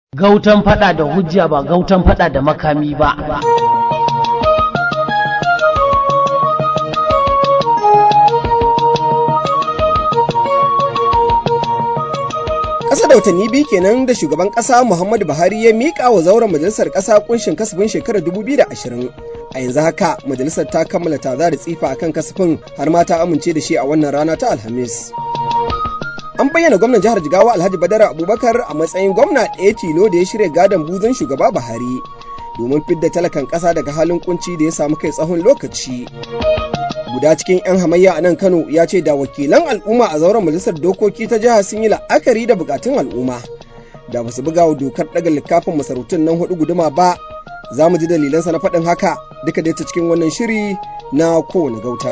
Gautan fada da hujja ba gautan fada da makami ba. Ƙasa da watanni biyu kenan da shugaban ƙasa Muhammadu Buhari ya miƙa wa zauren majalisar ƙasa kunshin kasafin shekarar 2020. A yanzu haka majalisar ta kammala taza da tsifa akan kasafin har ma ta amince da shi a wannan rana ta Alhamis. An bayyana gwamnan jihar Jigawa Alhaji Badara Abubakar a matsayin gwamna ɗaya tilo da ya shirya gadon buzun shugaba Buhari domin fidda talakan ƙasa daga halin kunci da ya samu kai tsawon lokaci. Guda cikin 'yan hamayya a nan Kano ya ce da wakilan al'umma a zauren majalisar dokoki ta jiha sun yi la'akari da bukatun al'umma da ba su buga wa dokar ɗaga littafin masarautun nan 4 guduma ba. Za mu ji dalilansa na faɗin haka duka dai ta cikin wannan shiri na kowane gauta.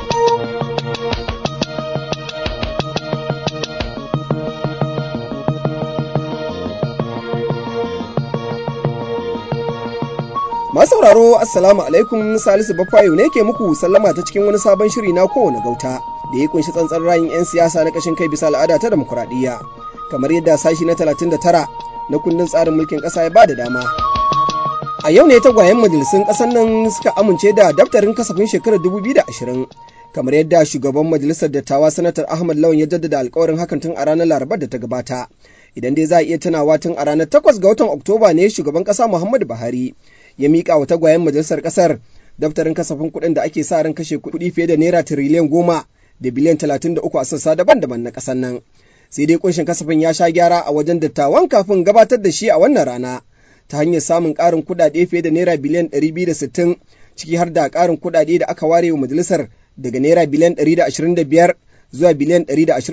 Masu sauraro assalamu alaikum, Salisu Baffayo ne ke muku sallama ta cikin wani sabon shiri na kowane gauta da ya kunshi tsantsan ra'ayin 'yan siyasa na kashin kai bisa al'ada ta demokuraɗiyya kamar yadda sashi na 39 na kundin tsarin mulkin ƙasa ya bada dama. A yau ne tagwayen majalisun ƙasar nan suka amince da daftarin kasafin shekarar 2020 kamar yadda shugaban majalisar dattawa sanatar Ahmad Lawan ya jaddada alƙawarin hakan tun a ranar Larabar da ta gabata. Idan dai za a iya tunawa tun a ranar 8 ga watan Oktoba ne shugaban ƙasa Muhammadu Buhari ya miƙa wa tagwayen majalisar ƙasar daftarin kasafin kuɗin da ake sa ran kashe kuɗi fiye da naira tiriliyan 10 da biliyan 33 a sassa daban-daban na ƙasar nan. Sai dai kunshin kasafin ya sha gyara a wajen dattawan kafin gabatar da shi a wannan rana ta hanyar samun ƙarin kuɗaɗe fiye da naira biliyan 260 ciki har da ƙarin kuɗaɗe da aka ware wa majalisar daga naira biliyan 125 zuwa biliyan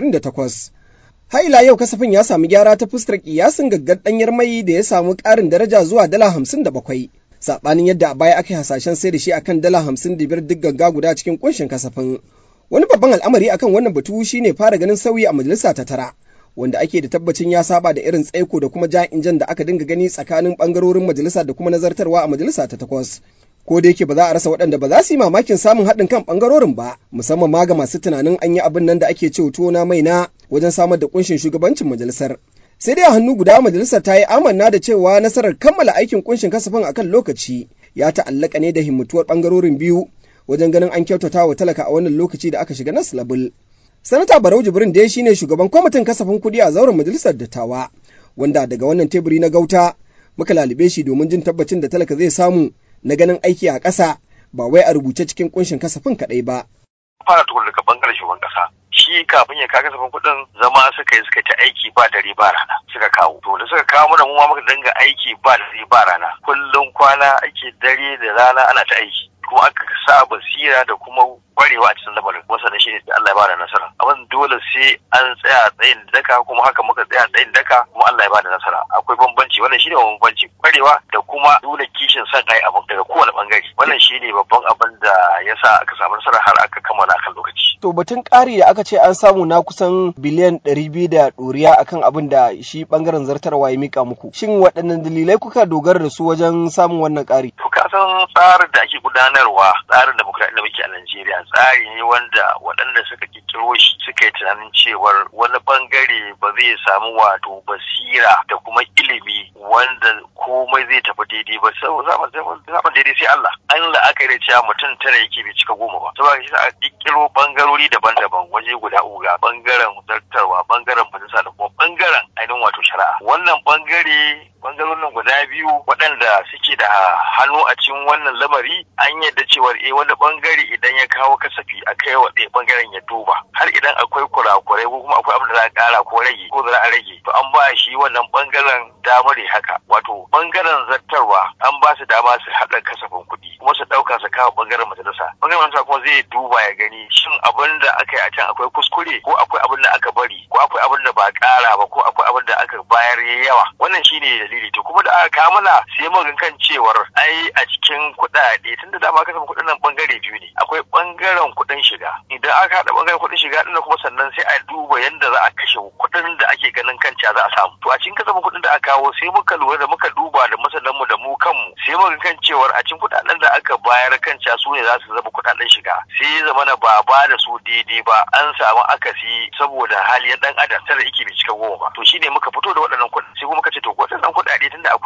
128. Har ila yau kasafin ya samu gyara ta fuskar kiyasin gaggar ɗanyar mai da ya samu ƙarin daraja zuwa dala 57. Saɓanin yadda a baya aka yi hasashen sai da shi akan dala 55 duk gagga guda cikin kunshin kasafin. Wani babban al'amari akan wannan batu shine fara ganin sauyi a majalisa ta 9, wanda ake da tabbacin ya saba da irin tsaiko da kuma ja'in-jan da aka dinga gani tsakanin bangarorin majalisa da kuma nazartarwa a majalisa ta 8. Ko da yake ba za a rasa waɗanda ba za su yi mamakin samun haɗin kan bangarorin ba, musamman ma ga masu tunanin an yi abin nan da ake ce tuwo na mai na wajen samar da kunshin shugabancin majalisar. Sai dai a hannu guda majalisar ta yi amanna da cewa nasarar kammala aikin kunshin kasafin akan lokaci ya ta'allaka ne da himmatuwar bangarorin biyu wajen ganin an kyautata wa talaka a wannan lokaci da aka shiga nas labul. Sanata Barau Jibrin dai shine shugaban kwamitin kasafin kuɗi a zauren majalisar dattawa, wanda daga wannan teburi na gauta muka lalube shi domin jin tabbacin da talaka zai samu na ganin aiki a ƙasa ba wai a rubuce cikin kunshin kasafin kaɗai ba. Fara tukun daga bangaren shugaban ƙasa. Shi kafin ya kawo kasafin kuɗin zama suka yi suka ta aiki ba dare ba rana suka kawo. To da suka kawo mana mu ma muka dinga aiki ba dare ba rana. Kullum kwana ake dare da rana ana ta aiki. Kuma aka sa basira da kuma kwarewa a cikin lamarin wasa da shi ne Allah ya bada nasara. Abin dole sai an tsaya tsayin daka kuma haka muka tsaya tsayin daka kuma Allah ya bada nasara. Akwai bambanci, wannan shine bambanci, kwarewa da kuma nuna kishin son kai abu daga kowane bangare. Wannan shine babban abin da ya sa aka samu nasara har aka kammala akan lokaci. To batun ƙari da aka ce an samu na kusan biliyan 200 da ɗoriya akan abin da shi bangaren zartarwa ya mika muku. Shin waɗannan dalilai kuka dogara da su wajen samun wannan ƙari? To ka san tsarin da ake gudanarwa, tsarin demokradiyya da muke a Najeriya tsari ne wanda waɗanda suka kirkiro shi suka yi tunanin cewar wani bangare ba zai samu wato basira da kuma ilimi wanda komai zai tafi daidai ba. Zaman daidai sai Allah. An la'akari da cewa mutum tara yake bai cika 10 ba. Saboda shi a kirkiro bangarori daban-daban waje guda uku ga bangaren zartarwa, bangaren majalisa da kuma bangaren ainihin wato shari'a. Wannan bangarorin guda biyu waɗanda suke da hannu a cikin wannan lamari an yadda cewa wani bangare idan ya kawo kasafi a kai wa ɗaya bangaren ya duba har idan akwai kurakurai ko kuma akwai abin da za a ƙara ko rage ko za a rage to an ba shi wannan bangaren damar haka. Wato bangaren zartarwa an ba su dama su haɗa kasafin kuɗi kuma su ɗauka su kawo bangaren majalisa. Bangaren majalisa kuma zai duba ya gani shin abin da aka yi a can akwai kuskure ko akwai abin da aka bari ko akwai abin da ba ƙara ba ko akwai abin da aka bayar yawa. Wannan shine dalili. To kuma da aka kamala sai mun kan cewar ai a cikin kuɗaɗe tunda dama kasafin kuɗin nan bangare biyu ne. Akwai bangaren kuɗin shiga. Idan aka haɗa bangaren kuɗin shiga ɗin kuma sannan sai a duba yadda za a kashe kuɗin da ake ganin kanta za a samu. To a cikin kasafin kuɗin da aka kawo sai muka lura da muka duba da masananmu da mu kanmu sai muka kan cewar a cikin kuɗaɗen da aka bayar kanta su ne za su zama kuɗaɗen shiga. Sai ya zama ba da su daidai ba an samu akasi saboda hali ɗan adam tare yake bai cika 10 ba. To shine muka fito da waɗannan kuɗin sai kuma muka ce to waɗannan kuɗaɗe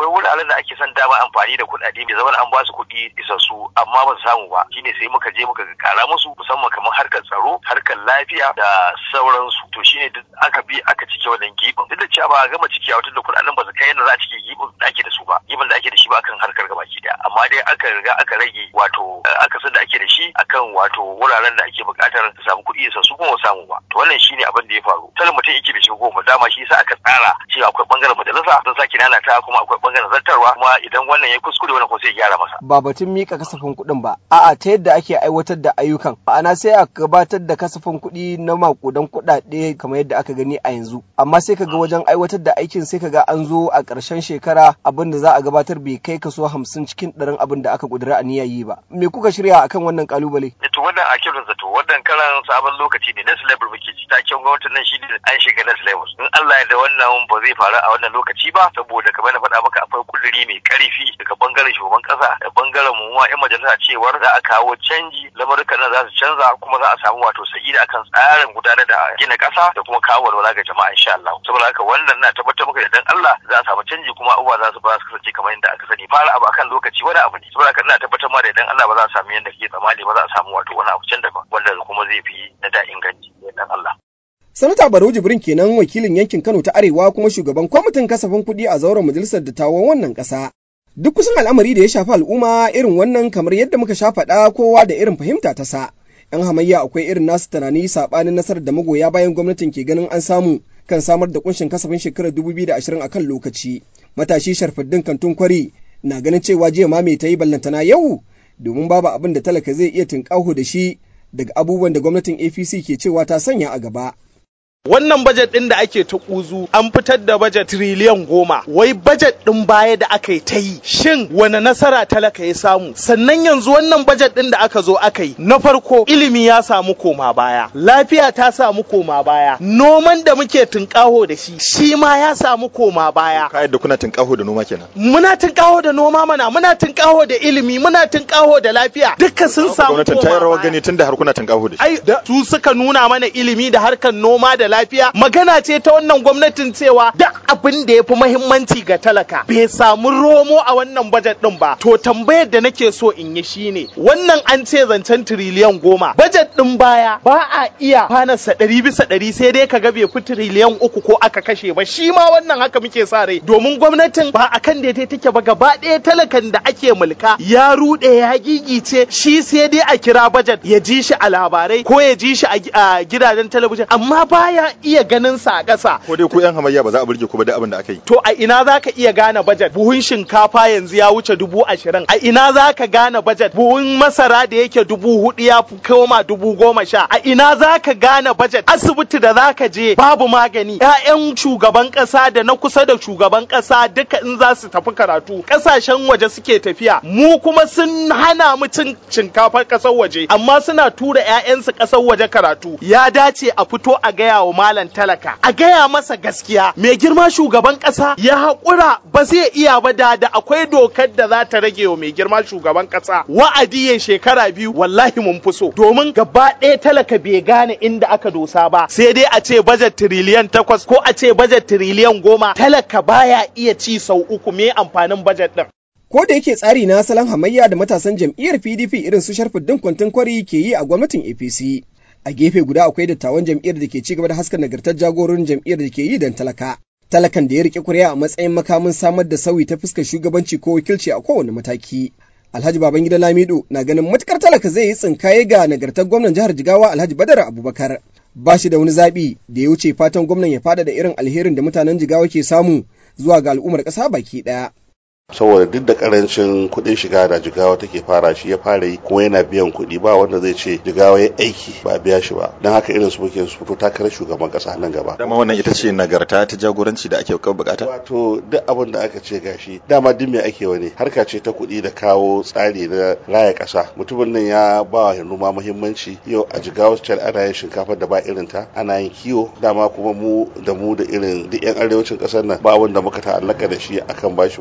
akwai wuraren da ake son dama amfani da kuɗaɗe mai zama an ba su kuɗi isassu amma ba su samu ba, shine sai muka je muka kara musu, musamman kamar harkar tsaro, harkar lafiya da sauransu. To shine duk aka bi aka cike wannan gibin, duk da cewa ba a gama cike wata da kuɗaɗen ba su kai yadda za a cike gibin da ake da su ba, gibin da ake da shi ba akan harkar gabaki daya, amma dai aka riga aka rage wato akasin da ake da shi akan wato wuraren da ake buƙatar su samu kuɗi isassu kuma ba samu ba. To wannan shine abin da ya faru. Talin mutum yake da shi goma, dama shi sa aka tsara cewa akwai bangaren majalisa don sake nanata, kuma akwai bangaren zartarwa, kuma idan wannan ya kuskure wannan ko sai ya gyara masa. Ba batun mika kasafin kuɗin ba, a'a ta yadda ake aiwatar da ayyukan, ma'ana sai a gabatar da kasafin kuɗi na makudan kuɗaɗe kamar yadda aka gani a yanzu, amma sai kaga wajen aiwatar da aikin sai kaga an zo a ƙarshen shekara abin da za a gabatar bai kai kaso 50 cikin 100 abin da aka ƙudura a niyyar yi ba. Me kuka shirya akan wannan kalubale? To wannan a kirin zato, wannan karan sabon lokaci ne, next level muke ci, taken gwamnatin nan shi ne an shiga next level. In Allah ya da wannan ba zai faru a wannan lokaci ba, saboda kamar na faɗa maka akwai kuduri mai ƙarfi daga bangaren shugaban ƙasa da bangaren mu ma 'yan majalisa cewar za a kawo canji, lamarukan nan za su canza, kuma za a samu wato sa'ida akan tsarin gudanar da gina ƙasa da kuma kawo walwala ga jama'a insha Allah. Saboda haka wannan na tabbatar maka da dan Allah za a samu canji, kuma abubuwa za su kasance kamar yadda aka sani. Fara abu akan lokaci wani abu ne, saboda haka ina tabbatar ma da dan Allah ba za a samu yadda kake tsammani ba, za a samu wato wani abu can daban wanda kuma zai fi na da inganci dan Allah. Sanata Barau Jibrin kenan, wakilin yankin Kano ta Arewa kuma shugaban kwamitin kasafin kuɗi a zauren majalisar dattawan wannan ƙasa. Duk kusan al'amari da ya shafi al'umma irin wannan, kamar yadda muka sha faɗa, kowa da irin fahimta ta sa. 'Yan hamayya akwai irin nasu tunani saɓanin nasarar da magoya bayan gwamnatin ke ganin an samu kan samar da kunshin kasafin shekarar 2020 akan lokaci. Matashi Sharfuddin Kantun Kwari na ganin cewa jiya ma me ta yi ballantana yau, domin babu abin da talaka zai iya tunƙaho da shi daga abubuwan da gwamnatin APC ke cewa ta sanya a gaba. Wannan bajet ɗin da ake ta ƙuzu an fitar da bajet tiriliyan 10, wai bajet ɗin baya da aka yi ta yi, shin wane nasara talaka ya samu? Sannan yanzu wannan bajet ɗin da aka zo aka yi, na farko ilimi ya samu koma baya, lafiya ta samu koma baya, noman da muke tunƙaho da shi ma ya samu koma baya. Ka yadda kuna tunƙaho da noma kenan? Muna tunƙaho da noma mana, muna tunƙaho da ilimi, muna tunƙaho da lafiya, duka sun samu koma baya. Gwamnatin ta yi rawar gani tunda har kuna tunƙaho da shi. Ai, su suka nuna mana ilimi da harkar noma da lafiya. Magana ce ta wannan gwamnatin cewa duk abin da ya fi muhimmanci ga talaka bai samu romo a wannan bajet din ba. To tambayar da nake so in yi shine, wannan an ce zancen tiriliyan 10, bajet din baya ba a iya fanarsa 100% sai dai kaga bai fi tiriliyan 3 ko aka kashe ba. Shi ma wannan haka muke sa rai, domin gwamnatin ba akan da take ba, gaba ɗaya talakan da ake mulka ya ruɗe ya gigice, shi sai dai a kira bajet ya ji shi a labarai ko ya ji shi a gidajen talabijin, amma baya iya ganin sa a ƙasa. Ko dai ku 'yan hamayya ba za a burge ku ba da abin da aka yi. To a ina za ka iya gane bajet? Buhun shinkafa yanzu ya wuce 20,000. A ina za ka gane bajet? Buhun masara da yake 4,000 ya koma 10,000. A ina za ka gane bajet? Asibiti da za ka je babu magani. 'Ya'yan shugaban ƙasa da na kusa da shugaban ƙasa duka in za su tafi karatu ƙasashen waje suke tafiya. Mu kuma sun hana mu cin shinkafar ƙasar waje, amma suna tura 'ya'yansu ƙasar waje karatu. Ya dace a fito a gaya wa malam talaka, a gaya masa gaskiya. Mai girma shugaban ƙasa ya haƙura, ba zai iya ba. Da akwai dokar da za ta rage wa mai girma shugaban ƙasa wa'adi ya shekara 2, wallahi mun fi so, domin gaba ɗaya talaka bai gane inda aka dosa ba. Sai dai a ce bajet tiriliyan 8 ko a ce bajet tiriliyan 10, talaka baya iya ci sau 3, me amfanin bajet ɗin? Ko da yake tsari na salon hamayya da matasan jam'iyyar PDP irin su Sharfuddin Kantun Kwari ke yi a gwamnatin APC, a gefe guda akwai dattawan jam'iyyar da ke ci gaba da haska nagartar jagororin jam'iyyar da ke yi don talaka. Talakan da ya rike kuri'a a matsayin makamin samar da sauyi ta fuskar shugabanci ko wakilci a kowane mataki. Alhaji Babangida Lamido na ganin matukar talaka zai yi tsinkaye ga nagartar gwamnan jihar Jigawa Alhaji Badar Abubakar. Ba shi da wani zaɓi da ya wuce fatan gwamnan ya fada da irin alherin da mutanen Jigawa ke samu zuwa ga al'ummar ƙasa baki ɗaya. saboda duk da karancin kuɗin shiga da Jigawa take fara shi ya fara yi kuma yana biyan kuɗi, ba wanda zai ce Jigawa ya aiki ba biya shi ba. Don haka irin su muke su fito takarar shugaban kasa nan gaba. Dama wannan ita ce nagarta ta jagoranci da ake bukata. Wato duk abin da aka ce gashi dama duk me ake wani harka ce ta kuɗi da kawo tsari na raya kasa. Mutumin nan ya ba wa noma muhimmanci. Yau a Jigawa State ana yin shinkafar da ba irin ta, ana yin kiwo, dama kuma mu da irin duk yan arewacin kasar nan ba wanda muka ta'allaka da shi akan bashi muhimmanci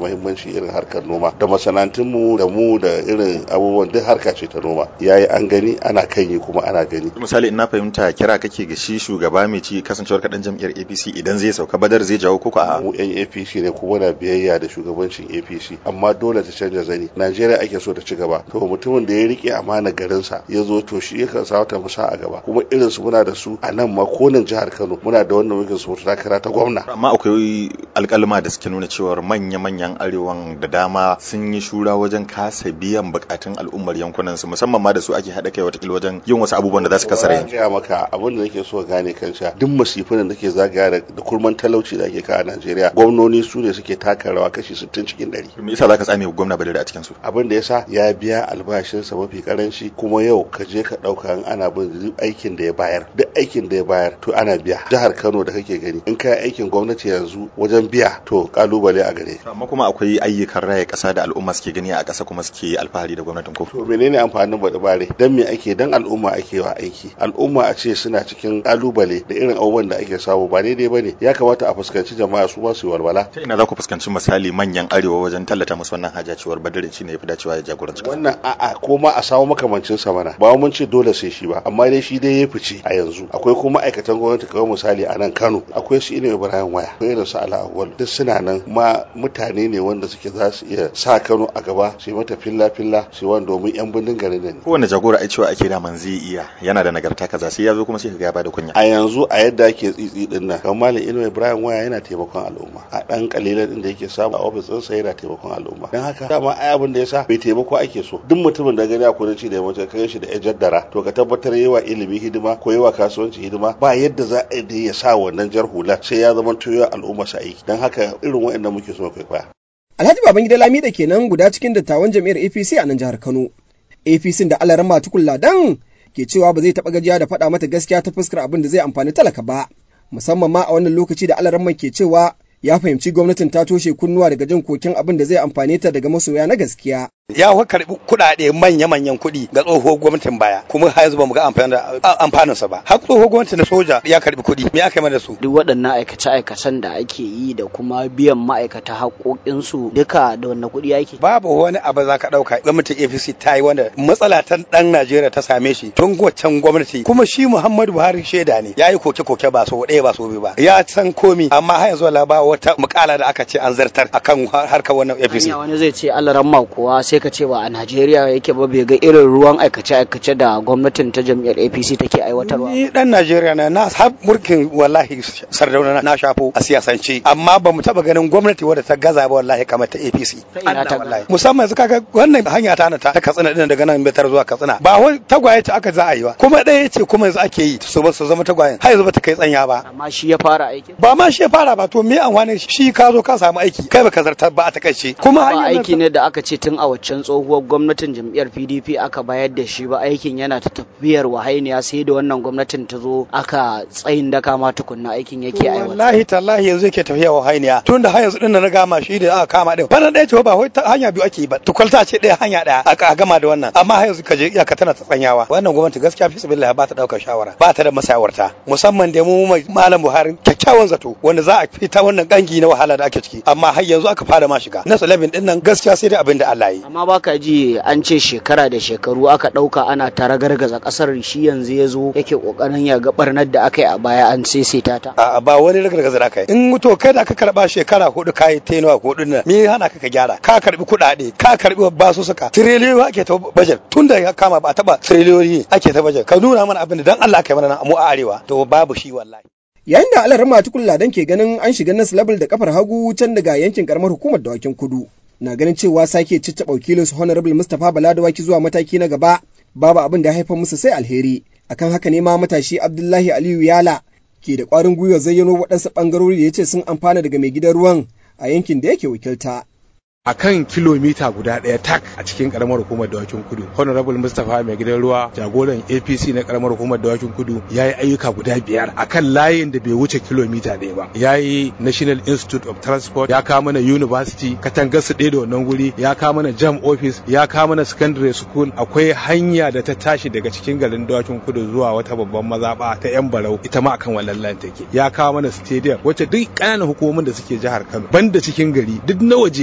shi irin harkar noma da masana'antunmu da mu da irin abubuwan duk harka ce ta noma yayi an gani ana kan yi kuma ana gani. Misali ina fahimta kira kake ga shi shugaba mai ci kasancewar kaɗan jam'iyyar APC idan zai sauka Badar zai jawo koko a mu yan APC ne kuma na biyayya da shugabancin APC amma dole ta canja zani. Najeriya ake so ta ci gaba to mutumin da ya rike amana garinsa ya zo to shi yakan sa ta musa a gaba kuma irin su muna da su a nan ma ko nan jihar Kano muna da wannan muke so ta takara ta gwamna. Amma akwai alƙalma da suke nuna cewa manya-manyan arewan da dama sun yi shura wajen kasa biyan bukatun al'ummar yankunan su musamman ma da su ake haɗa kai watakila wajen yin wasu abubuwan da za su kasara yanzu. Ya maka abin da nake so gane kansa duk masifin da nake zagaya da kurman talauci da ake ka a Najeriya gwamnoni su ne suke taka rawa kashi 60 cikin 100. Me yasa zaka tsame gwamna Badar a cikin su? Abin da yasa ya biya albashinsa mafi karanci kuma yau ka je ka dauka ana bin aikin da ya bayar duk aikin da ya bayar to ana biya. Jihar Kano da kake gani in kai aikin gwamnati yanzu wajen biya to kalubale a gare. Amma kuma akwai ayyukan raya kasa da al'umma suke gani a ƙasa kuma suke alfahari da gwamnatin ko. To menene amfanin bare dan me ake dan al'umma ake wa aiki al'umma a ce suna cikin kalubale da irin abubuwan da ake samu ba daidai bane ya kamata a fuskanci jama'a su ma su yi walwala. Ta ina za ku fuskanci misali manyan arewa wajen tallata musu wannan haja cewar Badar shi ne yafi dacewa ya jagoranci wannan a'a ko ma a samu makamancin sa mana ba mun ce dole sai shi ba amma dai shi dai ya fice a yanzu akwai kuma ma'aikatan gwamnati kamar misali a nan Kano akwai su Inu Ibrahim Waya akwai irin su Ala Awwal duk suna nan ma mutane ne wanda suke za su iya sa Kano a gaba su yi mata filla su wanda domin yan bindin garin ne. Kowanne jagora ai cewa ake da man zai iya yana da nagarta kaza sai ya zo kuma sai ka ga ba da kunya. A yanzu a yadda ake tsitsi din nan kamar Malam Inu Ibrahim Waya yana taimakon al'umma a dan kalilan din da yake samu a ofis ɗinsa yana taimakon al'umma dan haka dama ai abin da yasa bai taimako ake so duk mutumin da gani a kudanci da yammaci kai shi da ya jaddara to ka tabbatar yawa ilimi hidima ko yawa kasuwanci hidima ba yadda za a yi ya sa wannan jar hula sai ya zama toyo al'umma sa aiki dan haka irin waɗannan muke so kai kwaya. Alhaji Babangida Lami da kenan guda cikin dattawan jam'iyyar APC a nan jihar Kano. APC da Alaramma Tukulla dan ke cewa ba zai taɓa gajiya da faɗa mata gaskiya ta fuskar abin da zai amfani talaka ba musamman ma a wannan lokaci da Alaramma ke cewa ya fahimci gwamnatin ta toshe kunnuwa daga jin koken abin da zai amfane ta daga masoya na gaskiya. Ya karbi kuɗaɗe manya-manyan kuɗi ga tsohuwar gwamnatin baya kuma har yanzu ba mu ga amfaninsa ba. Har tsohuwar gwamnati na soja ya karbi kuɗi me aka yi da su? Duk waɗannan aikace-aikacen da ake yi da kuma biyan ma'aikata haƙoƙinsu duka da wannan kuɗi yake. Babu wani abu za ka ɗauka gwamnatin APC ta yi wanda matsala ta ɗan Najeriya ta same shi tun waccan gwamnati kuma shi Muhammadu Buhari shaida ne ya yi koke-koke ba so ɗaya ba so biyu ba ya san komi amma har yanzu ba wata mukala da aka ce an zartar akan harkar wannan APC. Wani zai ce Alaramma kuwa sai ka ce ba a Najeriya yake ba bai ga irin ruwan aikace-aikace da gwamnatin ta jam'iyyar APC take aiwatarwa. Ni dan Najeriya na har mulkin wallahi Sardauna na shafo a siyasance amma ba mu taba ganin gwamnati wadda ta gaza ba wallahi kamar ta APC. Musamman yanzu kaga wannan hanya ta Katsina din daga nan Betar zuwa Katsina ba wai tagwaye ta aka za a yi ba kuma ɗaya ce kuma yanzu ake yi su zama tagwayen har yanzu ba ta kai tsanya ba. Amma shi ya fara aikin. Ba ma shi ya fara ba to me amfani shi ka zo ka samu aiki kai baka zartar ba a takaice kuma aiki ne da aka ce tun a waccan tsohuwar gwamnatin jam'iyyar PDP aka bayar da shi ba aikin yana ta tafiyar wahainiya sai da wannan gwamnatin ta zo aka tsayin daka ma tukunna aikin yake aiwata. Wallahi tallahi yanzu yake tafiya wahainiya tun da har yanzu din na gama shi da aka kama din bana ɗaya ce ba wai hanya biyu ake yi ba tukwalta ce ɗaya hanya ɗaya aka gama da wannan amma har yanzu kaje iyaka tana ta tsanyawa wannan gwamnati gaskiya fi sabilillah ba ta daukar shawara ba ta da masawarta musamman da mu malam Buhari kyakkyawan zato wanda za a fita wannan gangi na wahala da ake ciki amma har yanzu aka fara ma shiga na 11 din nan gaskiya sai dai abin da Allah yi. Amma baka ji an ce shekara da shekaru aka ɗauka ana tara gargaza ƙasar shi yanzu ya zo yake ƙoƙarin ya ga barnar da aka yi a baya an saisaita ta. A'a ba wani gargaza da aka yi. In to kai da aka karɓa shekara hudu kayi tenuwa hudu nan me hana ka gyara ka karɓi kuɗaɗe ka karɓi basu suka tiriliyoyi ake ta bajet tun da ya kama ba a taɓa tiriliyoyi ake ta bajet ka nuna mana abin da dan Allah ka yi mana mu a arewa to babu shi wallahi. Yayin da Alaramma Tukulla dan ke ganin an shiga nas level da kafar hagu can daga yankin karamar hukumar Dawakin Kudu. Na ganin cewa sake cicciɓa wakilinsu Honorable Mustapha Bala Dawaki zuwa mataki na gaba babu abin da ya haifar musu sai alheri. Akan haka ne ma matashi Abdullahi Aliyu Yala ke da ƙwarin gwiwa zayyano waɗansu ɓangarori da ya ce sun amfana daga mai gidan ruwan a yankin da yake wakilta. a kan kilomita guda ɗaya tak a cikin karamar hukumar dawakin kudu. Honorable Mustapha mai gidan ruwa jagoran APC na karamar hukumar dawakin kudu ya yi ayyuka guda 5 a kan layin da bai wuce kilomita ɗaya ba. Ya yi National Institute of Transport, ya kawo mana University, katangar su ɗaya da wannan guri, ya kawo mana Jam Office, ya kawo mana Secondary School. Akwai hanya da ta tashi daga cikin garin dawakin kudu zuwa wata babban mazaɓa ta yan barau, ita ma akan wannan layin take. Ya kawo mana stadium wacce duk ƙananan hukumomin da suke jihar Kano banda cikin gari duk na waje ba wata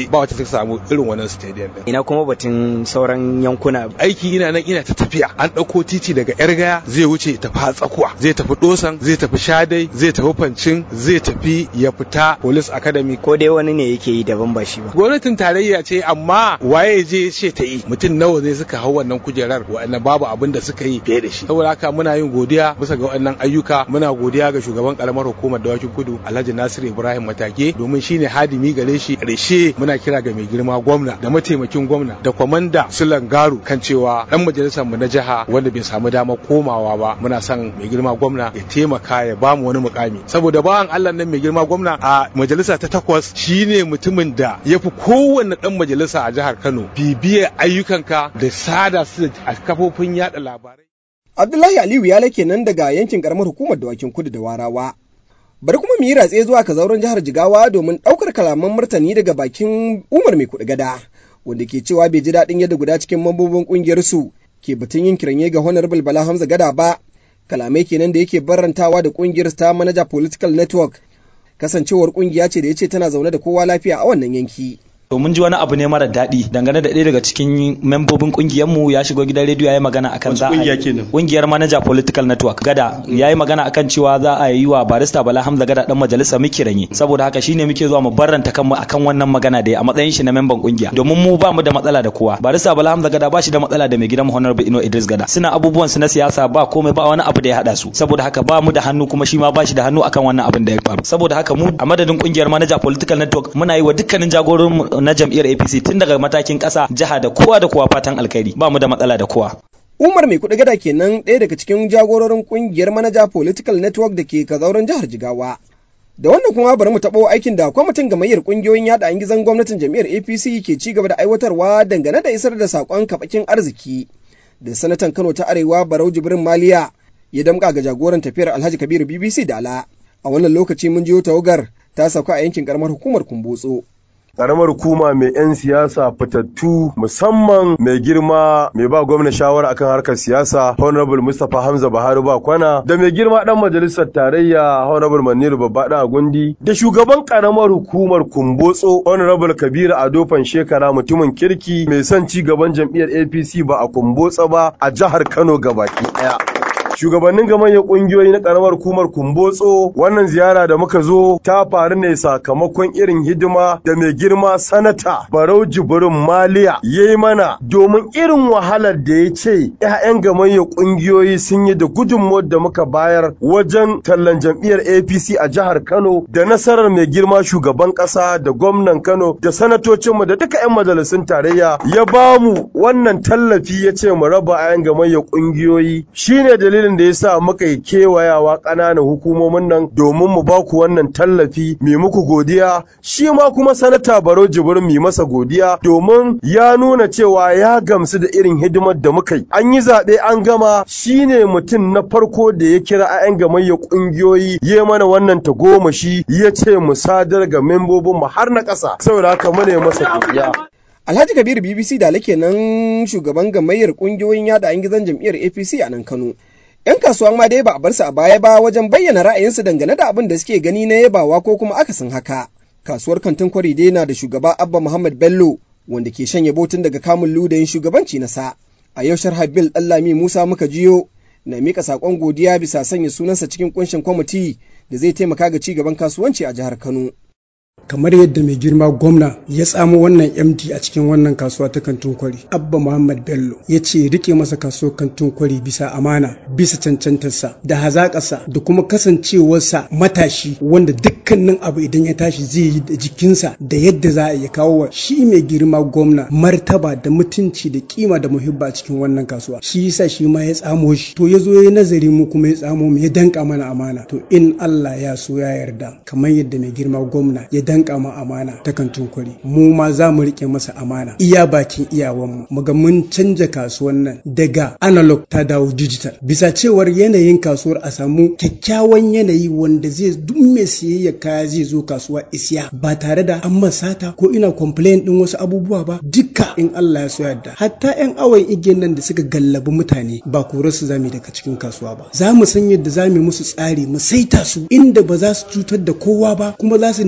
samu irin wannan stadium din. Ina kuma batun sauran yankuna aiki ina nan ina ta tafiya, an ɗauko titi daga Yargaya zai wuce tafi Tsakuwa, zai tafi Dosan, zai tafi Shadai, zai tafi Fancin, zai tafi ya fita Police Academy. Ko dai wani ne yake yi daban ba shi ba. Gwamnatin tarayya ce amma waye je ce ta yi, mutum nawa zai suka hau wannan kujerar wa'annan babu abin da suka yi fiye da shi. Saboda haka muna yin godiya bisa ga wannan ayyuka, muna godiya ga shugaban karamar hukumar Dawakin Kudu Alhaji Nasir Ibrahim Matake domin shine hadimi gare shi. Ƙarshe muna kira ga mai girma gwamna da mataimakin gwamna da kwamanda Sulan Garu kan cewa dan majalisar mu na jiha wanda bai samu dama komawa ba, muna son mai girma gwamna ya taimaka ya bamu wani mukami, saboda bawan Allah nan mai girma gwamna a majalisa ta 8 shine mutumin da yafi kowanne dan majalisa a jihar Kano bibiyar ayyukanka da sada su a kafofin yada labarai. Abdullahi Aliyu Yale kenan daga yankin karamar hukumar Dawakin Kudu da Warawa. Bari kuma mu yi ratse zuwa Kazauren jihar Jigawa domin ɗaukar kalaman martani daga bakin Umar Mai Kuɗi Gada, wanda ke cewa bai ji daɗin yadda guda cikin mambobin ƙungiyar su ke batun yin kiranye ga Honorable Bala Hamza Gada ba. Kalamai kenan da yake barrantawa da ƙungiyar ta Manager Political Network, kasancewar ƙungiya ce da ya ce tana zaune da kowa lafiya a wannan yanki. To mun ji wani abu ne mara daɗi dangane da ɗaya daga cikin membobin ƙungiyar mu ya shigo gidan rediyo yayi magana akan za a ƙungiyar Manager Political Network Gada yayi magana akan cewa za a yi wa barista Bala Hamza Gada dan majalisa mikiranye, saboda haka shine muke zuwa mu barranta kanmu akan wannan magana da a matsayin shi na memban ƙungiya, domin mu ba mu da matsala da kowa. Barista Bala Hamza Gada ba shi da matsala da mai gidan Honorable Ino Idris Gada, suna abubuwan su na siyasa ba komai, ba wani abu da ya hada su, saboda haka ba mu da hannu kuma shi ma ba shi da hannu akan wannan abin da ya faru. Saboda haka mu a madadin ƙungiyar Manager Political Network muna yi wa dukkanin jagororin na jam'iyyar APC tun daga matakin ƙasa, jiha da kowa fatan alkhairi, ba mu da matsala da kowa. Umar Mai Kuɗi Gada kenan ɗaya daga cikin jagororin ƙungiyar Manager Political Network da ke Kazauren jihar Jigawa. Da wannan kuma bari mu taɓo aikin da kwamitin gamayyar ƙungiyoyin yaɗa angizan gwamnatin jam'iyyar APC ke ci gaba da aiwatarwa dangane da isar da saƙon kaɓakin arziki da sanatan Kano ta Arewa Barau Jibrin Maliya ya damƙa ga jagoran tafiyar Alhaji Kabiru BBC Dala. A wannan lokaci mun jiyo tawagar ta sauka a yankin ƙaramar hukumar Kumbotso. Karamar hukuma mai 'yan siyasa fitattu, musamman mai girma mai ba gwamna shawara akan harkar siyasa Honorable Mustapha Hamza Buhari Bakwana, da mai girma dan majalisar tarayya Honorable Maniru Babbaɗa Agundi, da shugaban karamar hukumar Kumbotso Honorable Kabiru Ado Shekara, mutumin kirki mai son ci gaban jam'iyyar APC ba a Kumbotso ba a jihar Kano gabaki ɗaya. Shugabannin gamayyar kungiyoyi na karamar hukumar Kumbotso, wannan ziyara da muka zo ta faru ne sakamakon irin hidima da mai girma sanata Barau Jibrin Maliya yayi mana, domin irin wahalar da ya ce 'ya'yan gamayyar kungiyoyi sun yi da gudunmuwar da muka bayar wajen tallan jam'iyyar APC a jihar Kano, da nasarar mai girma shugaban ƙasa da gwamnan Kano da sanatocinmu da duka 'yan majalisun tarayya ya bamu wannan tallafi, ya ce mu raba 'ya'yan gamayyar kungiyoyi. Shine dalilin da yasa muka yi kewayawa ƙananan hukumomin nan domin mu baku wannan tallafi, mai muku godiya. Shi ma kuma sanata Barau Jibrin mai masa godiya domin ya nuna cewa ya gamsu da irin hidimar da muka yi. An yi zaɓe an gama, shine mutum na farko da ya kira 'ya'yan gamayyar ƙungiyoyi ya mana wannan tagomashi, ya ce mu sadar ga membobinmu har na ƙasa, saboda haka mu ne masa godiya. Alhaji Kabiru BBC Dala kenan shugaban gamayyar ƙungiyoyin yada angizan jam'iyyar APC a nan Kano. 'Yan kasuwa ma dai ba a bar su a baya ba wajen bayyana ra'ayinsu dangane da abin da suke gani na yabawa ko kuma akasin haka. Kasuwar kantin kwari dai na da shugaba Abba Muhammad Bello wanda ke shanye botun daga kamun ludayin shugabanci na sa. A yau Sharhabil Dallami Musa muka jiyo na mika sakon godiya bisa sanya sunansa cikin kunshin kwamiti da zai taimaka ga ci gaban kasuwanci a jihar Kano. Kamar yadda mai girma gwamna ya tsamo wannan MD a cikin wannan kasuwa ta kantin kwari, Abba Muhammad Bello ya ce rike masa kasuwar kantin kwari bisa amana, bisa cancantarsa da hazaƙarsa da kuma kasancewarsa matashi wanda dukkanin abu idan ya tashi zai yi da jikinsa da yadda za a iya kawo wa shi mai girma gwamna martaba da mutunci da kima da muhibba a cikin wannan kasuwa. Shi yasa shi ma ya tsamo shi, to ya zo ya nazari mu kuma ya tsamo mu ya danka mana amana. To in Allah ya so ya yarda, kamar yadda mai girma gwamna ya danka mu amana ta kantin kwari, mu ma za mu rike masa amana iya bakin iyawanmu, mu ga mun canja kasuwan nan daga analog ta dawo digital, bisa cewar yanayin kasuwar a samu kyakkyawan yanayi wanda zai duk mai siyayya kaya zai zo kasuwa isiya ba tare da an masata ko ina complain din wasu abubuwa ba. Duka in Allah ya so yarda, hatta yan awon igiyan nan da suka gallabi mutane ba kore su zamu daga cikin kasuwa ba, za mu san yadda zamu musu tsari mu saita su inda ba za su cutar da kowa ba, kuma za su nemi abin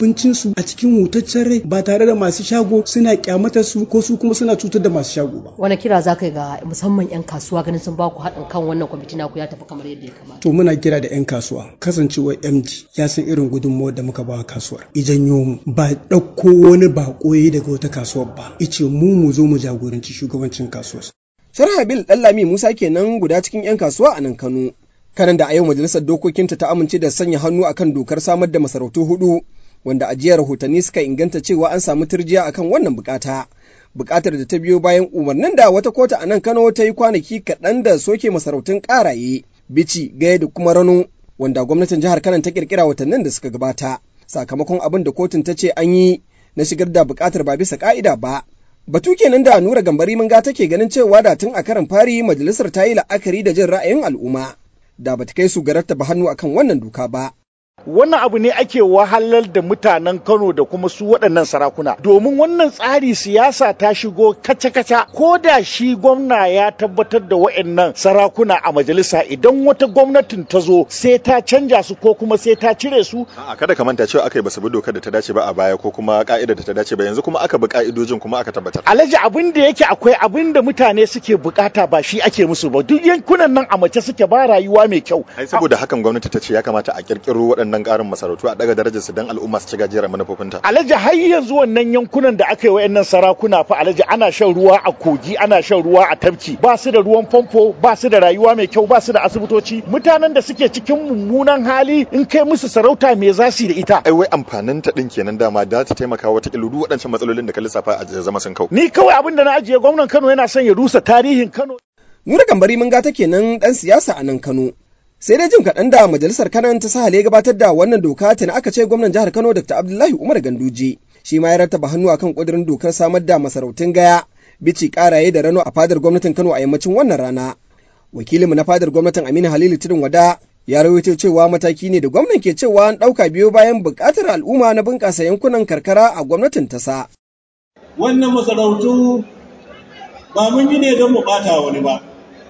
abincinsu a cikin hutaccen rai ba tare da masu shago suna kyamatar su ko su kuma suna cutar da masu shago ba. Wani kira za ka ga musamman 'yan kasuwa ganin sun ba ku haɗin kan wannan kwamiti naku ya tafi kamar yadda ya kamata? To muna kira da 'yan kasuwa kasancewar MD ya san irin gudunmawar da muka ba kasuwar. Ijanyo mu ba ɗauko wani baƙoyi daga wata kasuwar ba. Ice mu zo mu jagoranci shugabancin kasuwar. Sharhabil Ɗanlami Musa kenan guda cikin 'yan kasuwa a nan Kano. Kanan da a yau majalisar dokokinta ta amince da sanya hannu akan dokar samar da masarautu 4 wanda a jiya rahotanni suka inganta cewa an samu turjiya akan wannan bukata. Bukatar da ta biyo bayan umarnin da wata kota a nan Kano ta yi kwanaki kaɗan da soke masarautun ƙaraye, Bici, Gaya da kuma Rano wanda gwamnatin jihar Kano ta kirkira watannin da suka gabata. Sakamakon abin da kotun ta ce an yi na shigar da bukatar ba bisa ka'ida ba. Batu kenan da Nura Gambari Munga take ganin cewa da tun a karan fari majalisar ta yi la'akari da jin ra'ayin al'umma da bata kai su ga rattaba hannu akan wannan doka ba. Wannan abu ne ake wahalar da mutanen Kano da kuma su waɗannan sarakuna. Domin wannan tsari siyasa ta shigo kaca-kaca ko da shi gwamna ya tabbatar da waɗannan sarakuna a majalisa idan wata gwamnatin ta zo sai ta canja su ko kuma sai ta cire su. A kada ka manta cewa aka yi basu bi dokar da ta dace ba a baya ko kuma ka'idar da ta dace ba yanzu kuma aka bi ka'idojin kuma aka tabbatar. Alhaji abin da yake akwai abin da mutane suke bukata ba shi ake musu ba. Duk yankunan nan a mace suke ba rayuwa mai kyau. Ai saboda hakan gwamnati ta ce ya kamata a kirkiro waɗannan ƙarin masarautu a daga darajar su dan al'umma su ci gajiyar manufofinta. Alhaji har yanzu wannan yankunan da aka yi wayannan sarakuna fa Alhaji ana shan ruwa a kogi ana shan ruwa a tafki ba su da ruwan famfo ba su da rayuwa mai kyau ba su da asibitoci mutanen da suke cikin mummunan hali in kai musu sarauta me za su yi da ita. Ai wai amfanin ta din kenan dama da ta taimaka wata kilu duk waɗancan matsalolin da ka lissafa a zama sun kau. Ni kawai abin da na ajiye gwamnan Kano yana son ya rusa tarihin Kano. Nura Gambari Munga ta kenan dan siyasa a nan Kano. Sai dai jim kaɗan da majalisar Kano ta sahale gabatar da wannan doka tana aka ce gwamnan jihar Kano Dr. Abdullahi Umar Ganduje shi ma ya rattaba hannu akan ƙudurin dokar samar da masarautun Gaya, Bici, Ƙaraye da Rano a fadar gwamnatin Kano a yammacin wannan rana. Wakilinmu na fadar gwamnatin Aminu Halilu Tudun Wada ya rawaito cewa mataki ne da gwamnan ke cewa an ɗauka biyo bayan buƙatar al'umma na bunƙasa yankunan karkara a gwamnatin ta sa. Wannan masarautu ba mun yi ne don mu ɓata wani ba.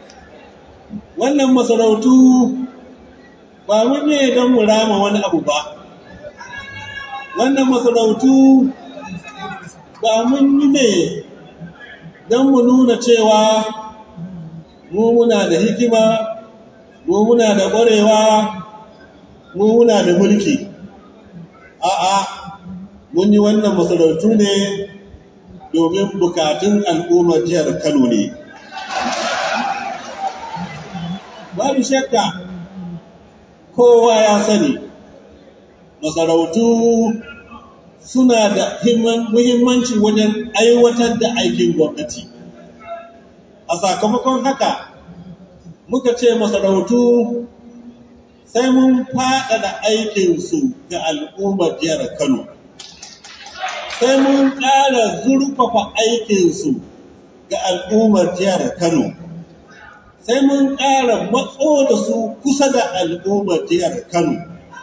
Wannan masarautu ba mun yi don mu rama wani abu ba. Wannan masarautu ba mun yi ne don mu nuna cewa mu muna da hikima, mu muna da ƙwarewa, mu muna da mulki. A'a, mun yi wannan masarautu ne domin bukatun al'ummar jihar Kano ne. Babu shakka kowa ya sani masarautu suna da muhimmanci wajen aiwatar da aikin gwamnati. A sakamakon haka muka ce masarautu sai mun faɗaɗa aikinsu ga al'ummar jihar Kano. Sai mun ƙara zurfafa aikinsu ga al'ummar jihar Kano. Sai mun ƙara matso da su kusa da al'ummar jihar Kano.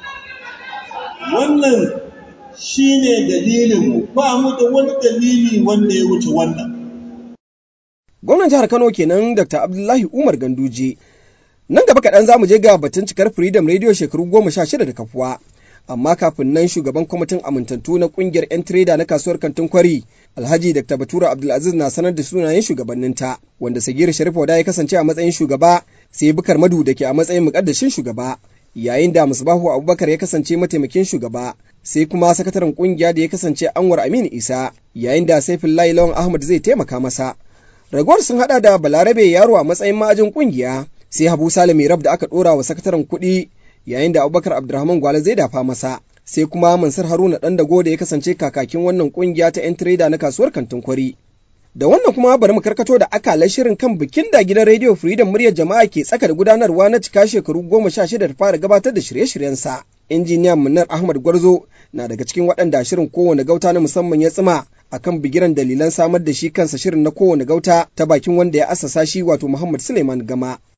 Wannan shi ne dalilinmu, ba mu da wani dalili wanda ya wuce wannan. Gwamnan jihar Kano kenan Dr. Abdullahi Umar Ganduje. Nan gaba kaɗan za mu je ga batun cikar Freedom Radio shekaru 16 da kafuwa. Amma kafin nan shugaban kwamitin amintattu na ƙungiyar 'yan tireda na kasuwar kantin kwari Alhaji Dr. Batura Abdulaziz na sanar da sunayen shugabanninta wanda Sagir Sharif Wada ya kasance a matsayin shugaba sai Bukar Madu da ke a matsayin muƙaddashin shugaba yayin da Musbahu Abubakar ya kasance mataimakin shugaba sai kuma sakataren ƙungiya da ya kasance Anwar Aminu Isa yayin da Saifullahi Lawan Ahmad zai taimaka masa. Ragowar sun hada da Balarabe Yaro a matsayin ma'ajin ƙungiya sai Habu Salami Rab da aka ɗora wa sakataren kuɗi yayin da Abubakar Abdurrahman Gwale zai dafa masa. Sai kuma Mansur Haruna Dandago da ya kasance kakakin wannan kungiya ta 'yan tireda na kasuwar kantin kwari. Da wannan kuma bari mu karkato da akalar shirin kan bikin da gidan Radio Freedom muryar jama'a ke tsaka da gudanarwa na cika shekaru 16 da fara gabatar da shirye-shiryensa. Injiniyan Munnar Ahmad Gwarzo na daga cikin waɗanda shirin kowane gauta na musamman ya tsima akan bigiran dalilan samar da shi kansa shirin na kowane gauta ta bakin wanda ya assasa shi wato Muhammad Suleiman Gama.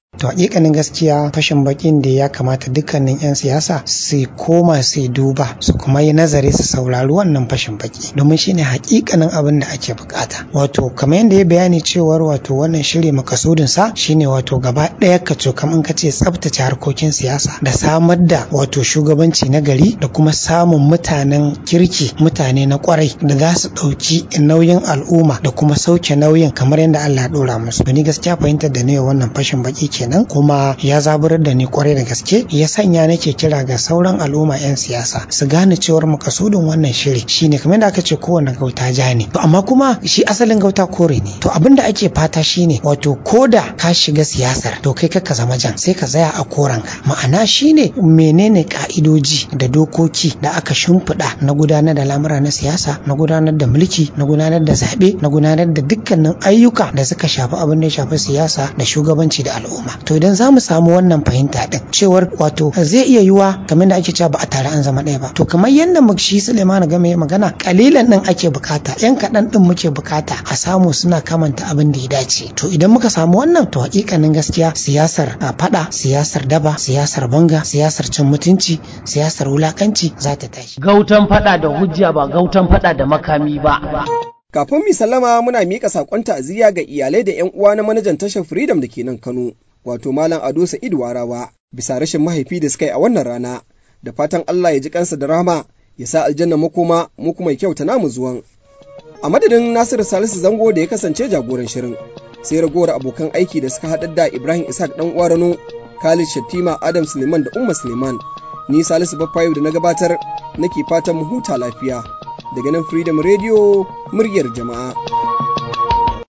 To hakikanin gaskiya fashin bakin da ya kamata dukkanin 'yan siyasa su koma su duba su kuma yi nazari su saurari wannan fashin baki domin shine hakikanin abin da ake bukata. Wato kamar yadda ya bayani cewar wato wannan shiri makasudin sa shine wato gaba ɗaya ka cokam in ka ce tsaftace harkokin siyasa da samar da wato shugabanci na gari da kuma samun mutanen kirki mutane na kwarai da za su ɗauki nauyin al'umma da kuma sauke nauyin kamar yadda Allah ya ɗora musu. Ni gaskiya fahimtar da ne wannan fashin baki kenan kuma ya zaburar da ni kwarai da gaske ya sanya nake kira ga sauran al'umma 'yan siyasa su gane cewar makasudin wannan shiri shine kamar da aka ce kowane gauta ja ne to amma kuma shi asalin gauta kore ne to abin da ake fata shine wato koda ka shiga siyasar to kai ka zama jan sai ka tsaya a koranka ma'ana shine menene ka'idoji da dokoki da aka shimfiɗa na gudanar da lamura na siyasa na gudanar da mulki na gudanar da zaɓe na gudanar da dukkanin ayyuka da suka shafi abin da ya shafi siyasa da shugabanci da al'umma to idan za mu samu wannan fahimta din cewar wato zai iya yiwa kamar da ake cewa ba a tare an zama ɗaya ba to kamar yadda shi Suleiman game magana kalilan din ake bukata yan kaɗan din muke bukata a samu suna kamanta abin da ya dace to idan muka samu wannan to hakikanin gaskiya siyasar fada siyasar daba siyasar banga siyasar cin mutunci siyasar wulakanci za ta tashi gautan fada da hujja ba gautan fada da makami ba. Kafin mi sallama muna miƙa saƙon ta'aziyya ga iyalai da 'yan uwa na manajan tashar Freedom da ke nan Kano, wato Malam Ado Sa'id Warawa, bisa rashin mahaifi da suka yi a wannan rana, da fatan Allah ya ji kansa da rahama, ya sa aljanna makoma mu kuma ya kyauta namu zuwan. A madadin Nasiru Salisu Zango da ya kasance jagoran shirin, sai ragowar abokan aiki da suka haɗar da Ibrahim Ishaq ɗan uwa Rano, Khalid Shattima, Adam Suleiman da Umma Suleiman. Ni Salisu Baffayo da na gabatar nake fatan mu huta lafiya. Daga nan Freedom Radio muryar jama'a.